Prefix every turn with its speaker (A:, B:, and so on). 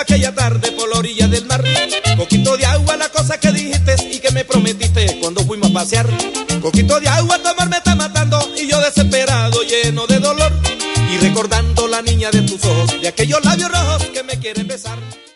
A: aquella tarde por la orilla del mar. Coquito de agua, la cosa que dijiste y que me prometiste cuando fuimos a pasear. Coquito de agua, tu amor me está matando y yo desesperado, lleno de dolor. Y recordando la niña de tus ojos, de aquellos labios rojos que me quieren besar.